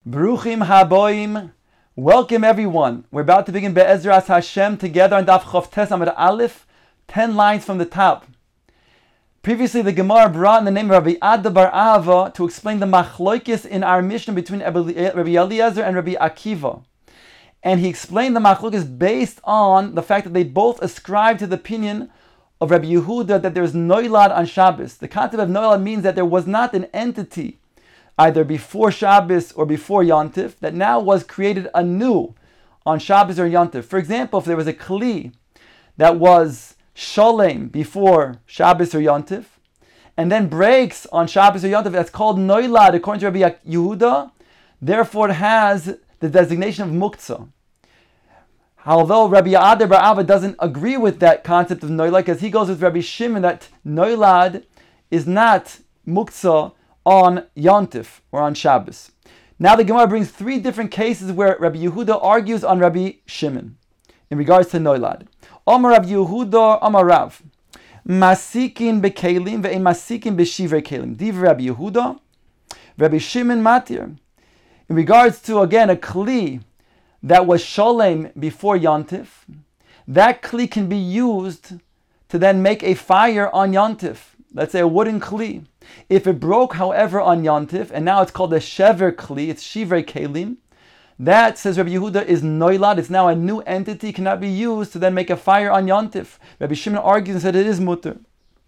Bruchim haboim. Welcome everyone. We're about to begin Be'ezras Hashem together on Daf Chof Tes Amud Aleph, 10 lines from the top. Previously, the Gemara brought in the name of Rabbi Ada bar Ahava to explain the machloikis in our Mishnah between Rabbi Eliezer and Rabbi Akiva. And he explained the machloikis based on the fact that they both ascribe to the opinion of Rabbi Yehuda that there is noilad on Shabbos. The concept of noilad means that there was not an entity either before Shabbos or before Yontif, that now was created anew on Shabbos or Yontif. For example, if there was a Kli that was Sholem before Shabbos or Yontif, and then breaks on Shabbos or Yontif, that's called Noilad according to Rabbi Yehuda, therefore it has the designation of Muktzah. Although Rabbi Ada bar Ahava doesn't agree with that concept of Noilad, because he goes with Rabbi Shimon that Noilad is not Muktzah on Yontif or on Shabbos. Now the Gemara brings three different cases where Rabbi Yehuda argues on Rabbi Shimon in regards to Noilad. Omar Rabbi Yehuda, Omar Rav, Masikin bekelim ve'em masikin beshivrei kelim. Div Rabbi Yehuda, Rabbi Shimon matir. In regards to, again, a Kli that was Sholem before Yontif, that Kli can be used to then make a fire on Yontif. Let's say a wooden Kli. If it broke, however, on Yontif, and now it's called a Shever Kli, it's Shivrei Kelim, that, says Rabbi Yehuda, is Noilad. It's now a new entity, cannot be used to then make a fire on Yontif. Rabbi Shimon argues and said it is mutter.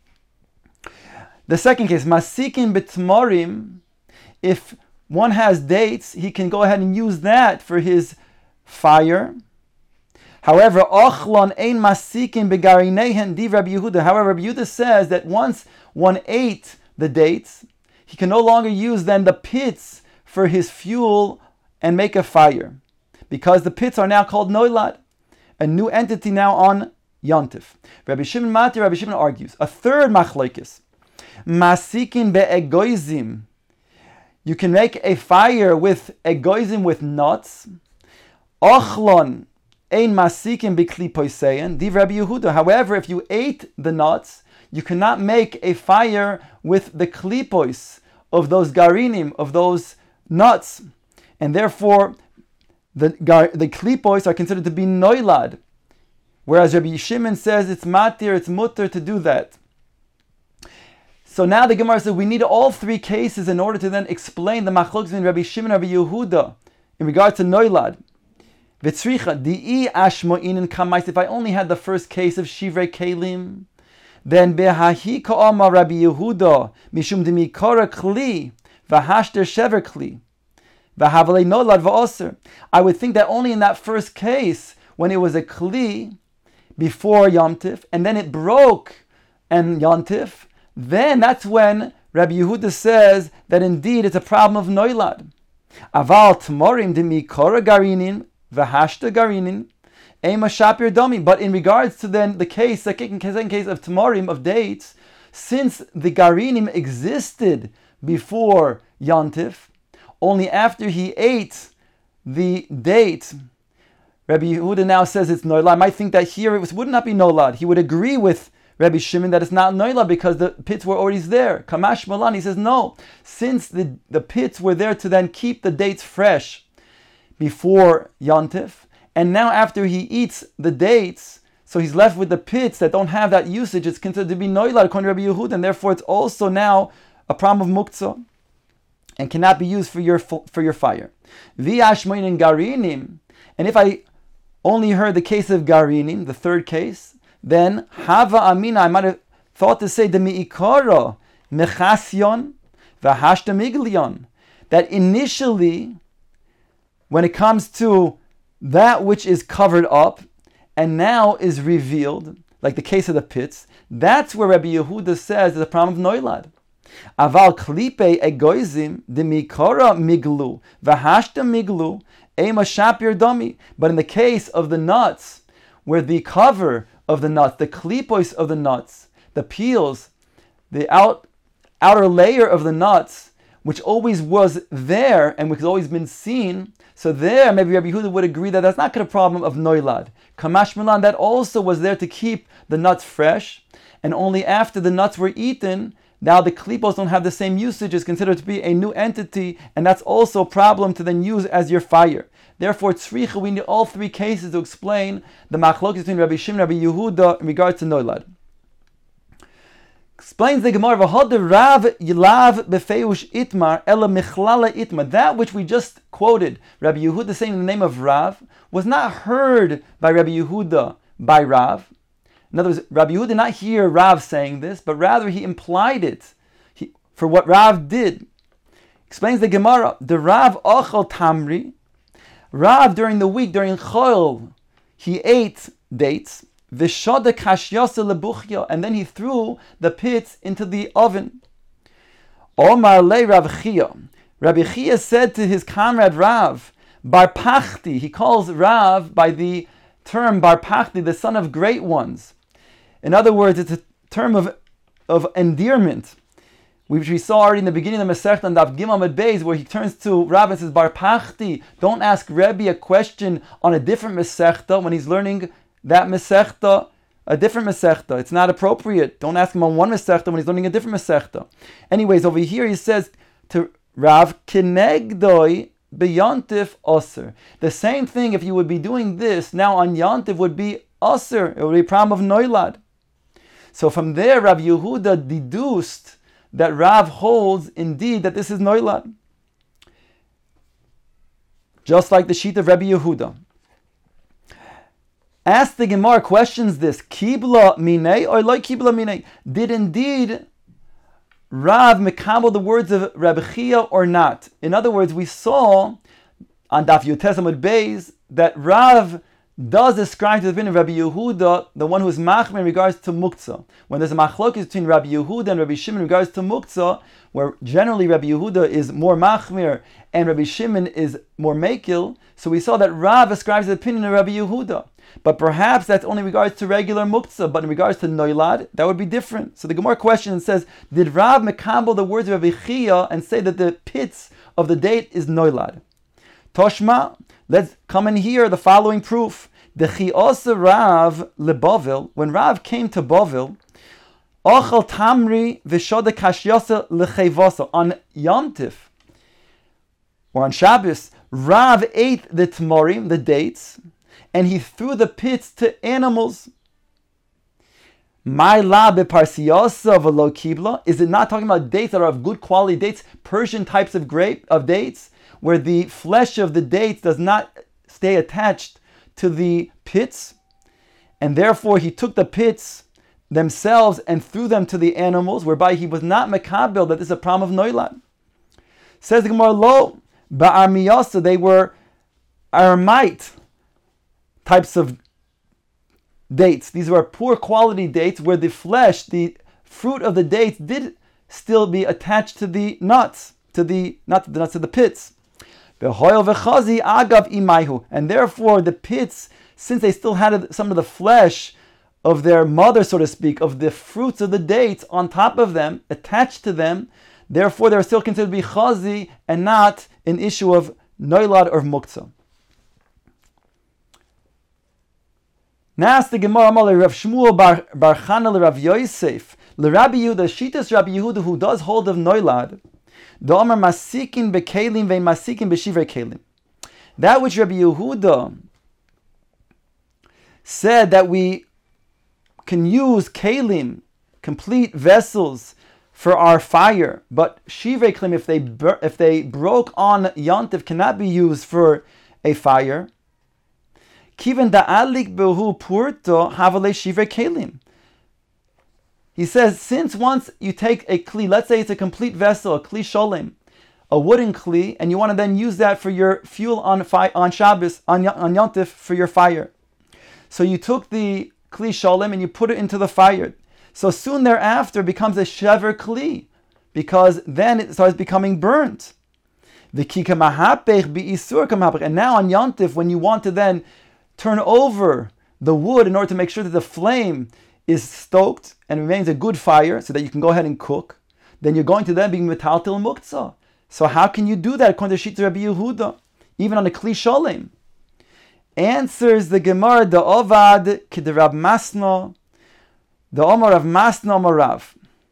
The second case, Masikin B'tmorim, if one has dates, he can go ahead and use that for his fire. However, Ochlon ein Masikin Begarinehen div Rabbi Yehuda. However, Rabbi Yehuda says that once one ate the dates, he can no longer use then the pits for his fuel and make a fire, because the pits are now called Noilad, a new entity now on Yontif. Rabbi Shimon Mati, Rabbi Shimon argues. A third machlokes, Masikin be'egoizim. You can make a fire with egoizim, with nuts. Ochlon ein masikin b'kli poisein div Rabbi Yehuda. However, if you ate the nuts, you cannot make a fire with the klipos of those garinim, of those nuts. And therefore, the klipos are considered to be noilad. Whereas Rabbi Shimon says it's matir, it's mutter to do that. So now the Gemara says we need all three cases in order to then explain the machlokes between Rabbi Shimon and Rabbi Yehuda in regards to noilad. V'tzricha di'i ashmo'inin kamais. If I only had the first case of shivrei kelim, then behahi ka'ama Rabbi Yehuda mishum demikara kli v'hashter shever kli v'havalei nolad v'oser. I would think that only in that first case, when it was a kli before Yontif, and then it broke and Yontif, then that's when Rabbi Yehuda says that indeed it's a problem of noilad. Aval tmorim demikara garinin v'hashter garinin ema shapir domi. But in regards to then the case, the second case of tamarim, of dates, since the garinim existed before Yontif, only after he ate the date, Rabbi Yehuda now says it's noilad. I might think that here it would not be noilad. He would agree with Rabbi Shimon that it's not noilad because the pits were already there. Kamash malan, he says no. Since the pits were there to then keep the dates fresh before Yontif, and now after he eats the dates, so he's left with the pits that don't have that usage, it's considered to be noilad according to Rabbi Yehuda, and therefore it's also now a problem of muktzah and cannot be used for your fire. V'ashmoin and garinim, and if I only heard the case of garinim, the third case, then hava amina, I might have thought to say the mi'ikara mechasyon v'hashta miglion, that initially, when it comes to that which is covered up and now is revealed, like the case of the pits, that's where Rabbi Yehuda says there's a problem of noilad. Aval klipe egoizim demikara miglu v'hashta miglu ema shapir domi. But in the case of the nuts, where the cover of the nuts, the klipos of the nuts, the peels, the outer layer of the nuts, which always was there and which has always been seen, so there maybe Rabbi Yehuda would agree that that's not a problem of noilad. Kamash milan, that also was there to keep the nuts fresh, and only after the nuts were eaten, Now the klipos don't have the same usage, is considered to be a new entity, and that's also a problem to then use as your fire. Therefore, tzricha, we need all three cases to explain the machlokes between Rabbi Shimon and Rabbi Yehuda in regards to noilad. Explains the Gemara, V'hod Rav Yilav befeush itmar ela michlala itmar. That which we just quoted, Rabbi Yehuda saying in the name of Rav, was not heard by Rabbi Yehuda by Rav. In other words, Rabbi Yehuda did not hear Rav saying this, but rather he implied it for what Rav did. Explains the Gemara, the Rav ochel tamri. Rav during the week, during Chol, he ate dates, v'shoda kashyasa lebuchya, and then he threw the pits into the oven. Omar le Rav Chia. Rabbi Chia said to his comrade Rav, Bar Pachti, he calls Rav by the term Bar Pachti, the son of great ones. In other words, it's a term of endearment, which we saw already in the beginning of the Masechta and Daf Gimel Amud Beis, where he turns to Rav and says, Bar Pachti, don't ask Rebbe a question on a different Masechta when he's learning that Masechta, a different Masechta. It's not appropriate. Don't ask him on one Masechta when he's learning a different Masechta. Anyways, over here he says to Rav, Kinegdoi beyantif Aser. The same thing, if you would be doing this, now on Yantif would be Aser. It would be a problem of Noilad. So from there, Rav Yehuda deduced that Rav holds indeed that this is Noilad. Just like the sheet of Rabbi Yehuda. Ask the Gemara, questions this, Kibla minei or like Kibla minei? Did indeed Rav mekabel the words of Rabbi Chia or not? In other words, we saw on Daf Yutes Amud Beis that Rav does ascribe to the opinion of Rabbi Yehuda, the one who is machmir in regards to muktzah. When there's a machlokes between Rabbi Yehuda and Rabbi Shimon in regards to muktzah, where generally Rabbi Yehuda is more machmir and Rabbi Shimon is more mekil, so we saw that Rav ascribes the opinion of Rabbi Yehuda. But perhaps that's only in regards to regular muktzah, but in regards to noilad, that would be different. So the Gemara question says, did Rav mekabel the words of Rabbi Chia and say that the pits of the date is noilad? Toshma, let's come and hear the following proof. The Chi'osa Rav leBavel, when Rav came to Bavel, Ochel Tamri v'shoda kashyasa lechevasa. On Yom Tif, or on Shabbos, Rav ate the tmorim, the dates, and he threw the pits to animals. My la beparsiyasa v'lo kibla. Is it not talking about dates that are of good quality dates, Persian types of dates, where the flesh of the dates does not stay attached to the pits, and therefore he took the pits themselves and threw them to the animals, whereby he was not mekabel that this is a problem of noilad. Says the Gemara, lo ba'armiyasa, they were aramite types of dates. These were poor quality dates where the flesh, the fruit of the dates, did still be attached to the nuts, not to the nuts, to the pits. And therefore the pits, since they still had some of the flesh of their mother, so to speak, of the fruits of the dates on top of them, attached to them, therefore they're still considered to be chazi and not an issue of noilad or muktzah. Now ask the Gemara, Rav Shmuel bar Chana Rav Yosef, Rabbi Yehuda, Shitas Rabbi Yehuda, who does hold of noilad, that which Rabbi Yehuda said that we can use kelim, complete vessels, for our fire, but shivrei kelim, if they broke on Yontif, cannot be used for a fire. Kiven da'alik behu purto havale shivrei kelim. He says, since once you take a kli, let's say it's a complete vessel, a kli sholem, a wooden kli, and you want to then use that for your fuel on Shabbos, on Yontif, for your fire. So you took the kli sholem and you put it into the fire. So soon thereafter it becomes a shever kli, because then it starts becoming burnt. And now on Yontif, when you want to then turn over the wood in order to make sure that the flame is stoked and remains a good fire so that you can go ahead and cook, then you're going to then be metaltel muktzah. So how can you do that according to Shita Rabbi Yehuda, even on a kli sholem? Answers the Gemara, the Ovad k'derab Masno, the Omar of Masno Marav.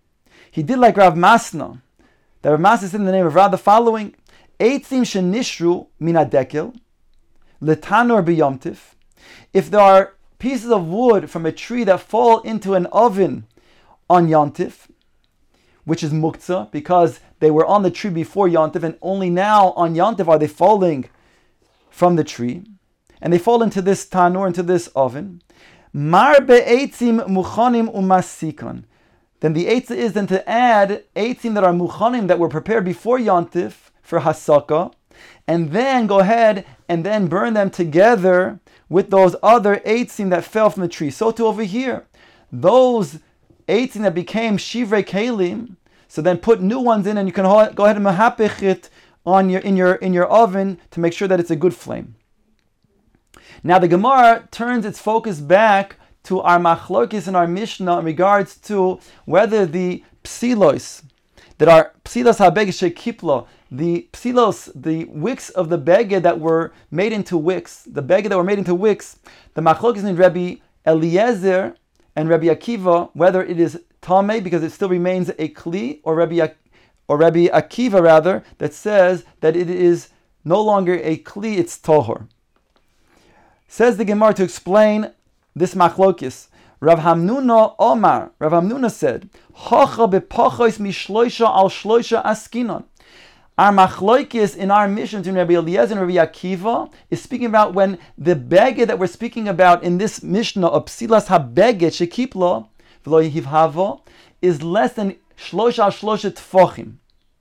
He did like Rav Masna. That Rav Masna said in the name of Rav the following: Eitzim shenishru min hadekel letanor b'yomtiv. If there are pieces of wood from a tree that fall into an oven on Yontif, which is muktzah, because they were on the tree before Yontif, and only now on Yontif are they falling from the tree, and they fall into this tanur, into this oven. Mar be'etzim muchanim umasikon. Then the eitzah is then to add eitzim that are muchanim, that were prepared before Yontif for hasaka, and then go ahead and then burn them together with those other eitzim that fell from the tree. So too over here, those eitzim that became shivrei kelim, so then put new ones in, and you can go ahead and mahapich it on in your oven to make sure that it's a good flame. Now the Gemara turns its focus back to our machlokes in our Mishnah in regards to whether the psilos that are psilos habeged shekiplo, the psilos, the wicks of the beged that were made into wicks, the machlokes in Rabbi Eliezer and Rabbi Akiva, whether it is tamei because it still remains a kli, or Rabbi Akiva rather, that says that it is no longer a kli, it's tohor. Says the Gemara to explain this machlokes. Rav Hamnuna Omar, Rav Hamnuna said, Hacha bepachos mishloisha al shloisha askinon. Our machlokes in our mission to Rabbi Eliezer and Rabbi Akiva is speaking about when the beged that we're speaking about in this Mishnah of psilas habeged shekiplo v'lo yihivhavo is less than shlosha al shlosha tfochim.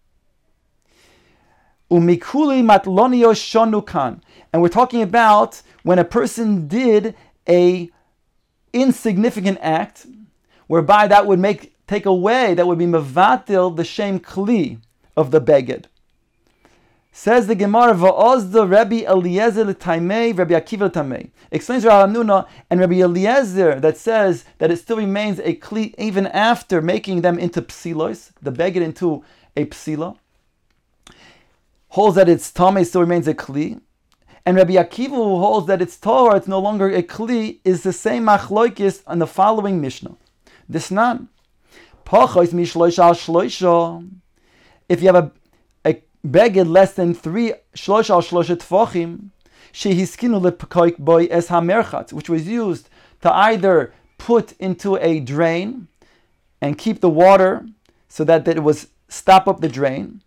Umikuli matlonio shonukan. And we're talking about when a person did a insignificant act, whereby that would take away, that would be mevatil the shem kli of the beged. Says the Gemara, va'ozda Rabbi Eliezer l'taimei, Rabbi Akiva l'taimei. Explains Rav Hamnuna and Rabbi Eliezer that says that it still remains a kli even after making them into psilos, the beged into a psila. Holds that its tamei still remains a kli. And Rabbi Akiva, who holds that it's Torah, it's no longer a kli, is the same machlokes on the following Mishnah. Disnan. Pachos mishloisha al shloisha. If you have a beged less than 3 shloisha al shlosha tfochim, shehiskinu lepekoik boy es hamerchatz, which was used to either put into a drain and keep the water so that it was stop up the drain.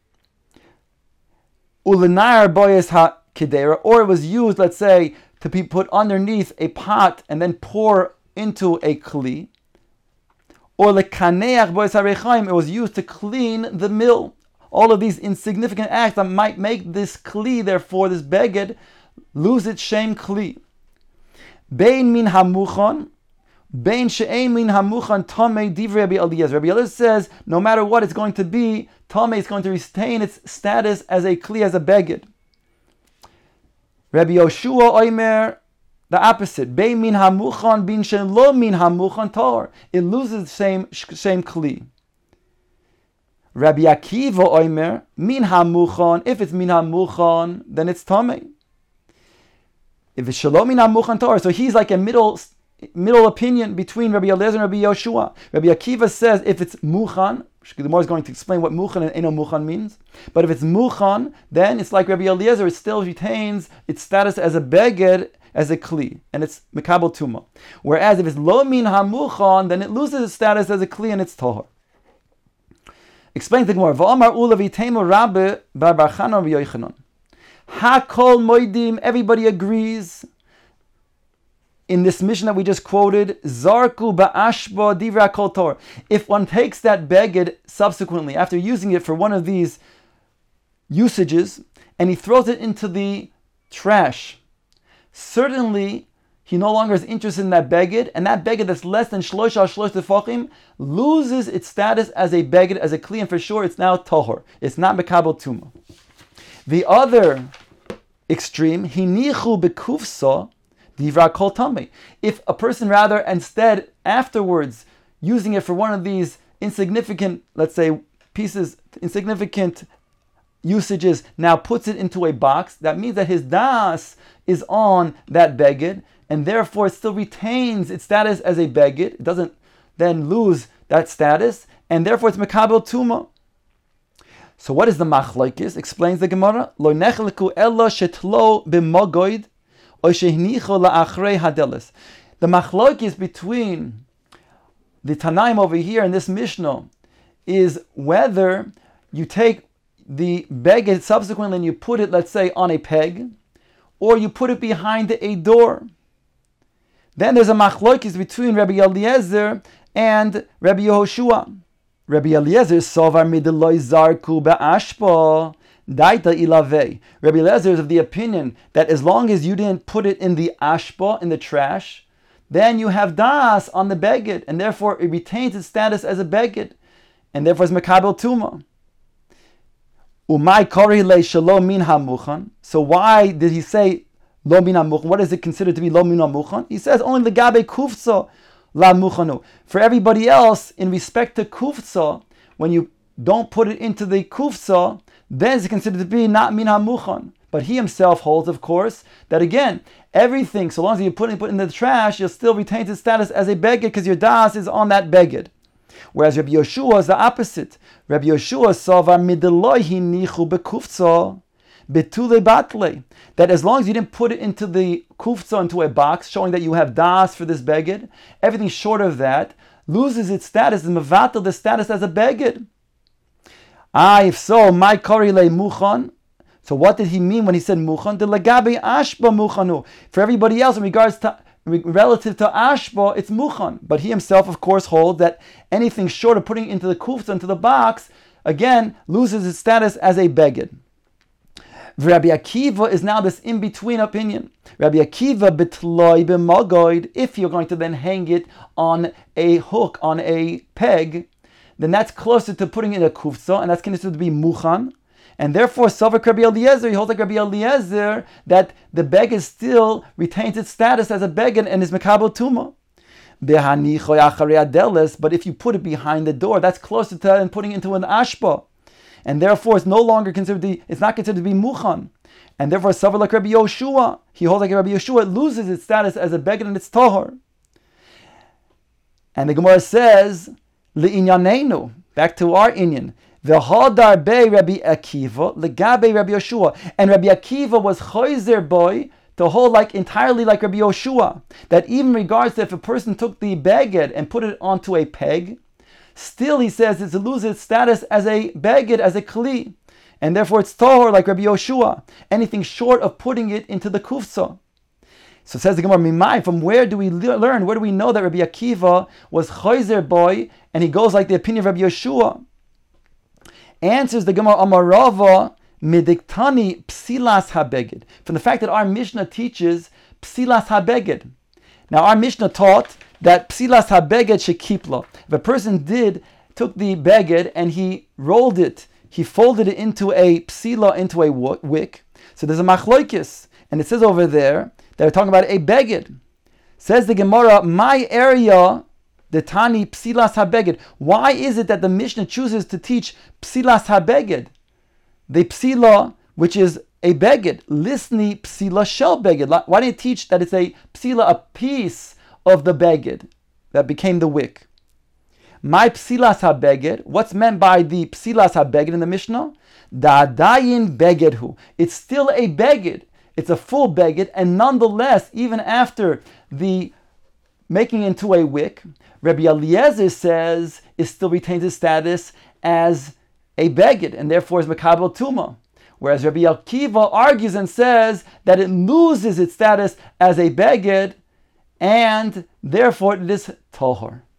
Ulenar boy es ha Kedera, or it was used, let's say, to be put underneath a pot and then pour into a kli, or lekaneach bois harechaim, it was used to clean the mill. All of these insignificant acts that might make this kli, therefore this beged, lose its shem kli. Bein min hamuchon, bein she'ein min hamuchon tamei divrei Rabbi Eliezer. Rabbi Eliezer says, no matter what it's going to be, tamei is going to retain its status as a kli, as a beged. Rabbi Yoshua Oimer, the opposite. Bei min hamuchan bin shen lo min hamuchan tor. It loses the same kli. Rabbi Akiva Oimer, min hamuchan. If it's min hamuchan, then it's tamei. If it's shalom min hamuchan tor, so he's like a middle opinion between Rabbi Eliezer and Rabbi Yoshua. Rabbi Akiva says if it's muchan, the Gemara is going to explain what muchan and eno muchan means. But if it's muchan, then it's like Rabbi Eliezer, it still retains its status as a beged, as a kli, and it's mekabel tuma. Whereas if it's lo min hamuchan, then it loses its status as a kli and it's tohar. Explain the Gemara. V'amar ula v'itema rabbe bar bar Chana Rabbi Yochanan. Hakol moidim, everybody agrees. In this mission that we just quoted, Zarku ba'ashba divra kol tor. If one takes that beged subsequently, after using it for one of these usages, and he throws it into the trash, certainly he no longer is interested in that beged, and that beged that's less than shlosha tefachim loses its status as a beged, as a kli, and for sure it's now tohor. It's not mekabel tuma. The other extreme, hinichu bekufsa, if a person rather instead afterwards using it for one of these insignificant, let's say insignificant usages, now puts it into a box, that means that his das is on that beged, and therefore it still retains its status as a beged. It doesn't then lose that status, and therefore it's mekabel tuma. So what is the machlokes? Explains the Gemara. Lo nechleku ella shetlo b'mogoid or shehnicho la'achrei hadeles. The machlokes between the Tanaim over here in this Mishnah is whether you take the beged subsequently and you put it, let's say, on a peg, or you put it behind a door. Then there's a machlokes between Rabbi Eliezer and Rabbi Yehoshua. Rabbi Eliezer sovar midloi zarku ba'ashpa daita ilave. Rabbi Eliezer is of the opinion that as long as you didn't put it in the ashpa, in the trash, then you have das on the beged, and therefore it retains its status as a beged, and therefore it's mekabel tuma. Umay kori le shelo min hamuchan. So why did he say lo min hamuchan? What is it considered to be lo min hamuchan? He says only legabe kufzo la muchanu. For everybody else, in respect to kufza, when you don't put it into the kufza, then it's considered to be not min hamuchan. But he himself holds, of course, that again, everything, so long as you put it in the trash, you'll still retain its status as a beged because your das is on that beged. Whereas Rabbi Yehoshua is the opposite. Rabbi Yehoshua savar mideloi hinichu bekufza betule batle. That as long as you didn't put it into the kufza, into a box, showing that you have das for this beged, everything short of that loses its status, and mevatel the status as a beged. If so, my kori le muchan. So what did he mean when he said muchan? The lagabe ashba muchanu. For everybody else, in regards to relative to ashba, it's muchan. But he himself, of course, holds that anything short of putting into the kufza, into the box, again loses its status as a beged. Rabbi Akiva is now this in-between opinion. Rabbi Akiva betloi b'magoid. If you're going to then hang it on a hook, on a peg, then that's closer to putting it in a kufza, and that's considered to be muchan. And therefore, Savak Rabbi Eliezer, he holds like Rabbi Eliezer that the beged still retains its status as a beged and is mekabel tuma. But if you put it behind the door, that's closer to than putting it into an ashpa. And therefore, it's no longer considered it's not considered to be muchan. And therefore, Savak like Rabbi Yehoshua, he holds like Rabbi Yehoshua, it loses its status as a beged and it's tahor. And the Gemara says, Li'inyanenu, back to our inyan. V'hodar be Rabbi Akiva legabe Rabbi Yehoshua, and Rabbi Akiva was choizer boy to hold like entirely like Rabbi Yehoshua, that even regards to if a person took the beged and put it onto a peg, still he says it's to lose its status as a beged, as a kli, and therefore it's tahor like Rabbi Yehoshua. Anything short of putting it into the kufsa. So says the Gemara, Mimai, from where do we learn? Where do we know that Rabbi Akiva was choizer boy and he goes like the opinion of Rabbi Yehoshua? Answers the Gemara, Amarava midiktani psilas habeged. From the fact that our Mishnah teaches psilas habeged. Now our Mishnah taught that psilas habeged shekipla. If a person took the beged and he rolled it, he folded it into a psila, into a wick. So there's a machlokes, and it says over there that we're talking about a beged. Says the Gemara, my area, the Tani psilas habeged. Why is it that the Mishnah chooses to teach psilas habeged? The psila, which is a beged, lisni psila shel beged. Why didn't it teach that it's a psila, a piece of the beged that became the wick? My psilas habeged. What's meant by the psilas habeged in the Mishnah? Da'adayin begedhu. It's still a beged. It's a full beged, and nonetheless, even after the making into a wick, Rabbi Eliezer says it still retains its status as a beged, and therefore is mekabel tuma. Whereas Rabbi Akiva argues and says that it loses its status as a beged, and therefore it is tohor.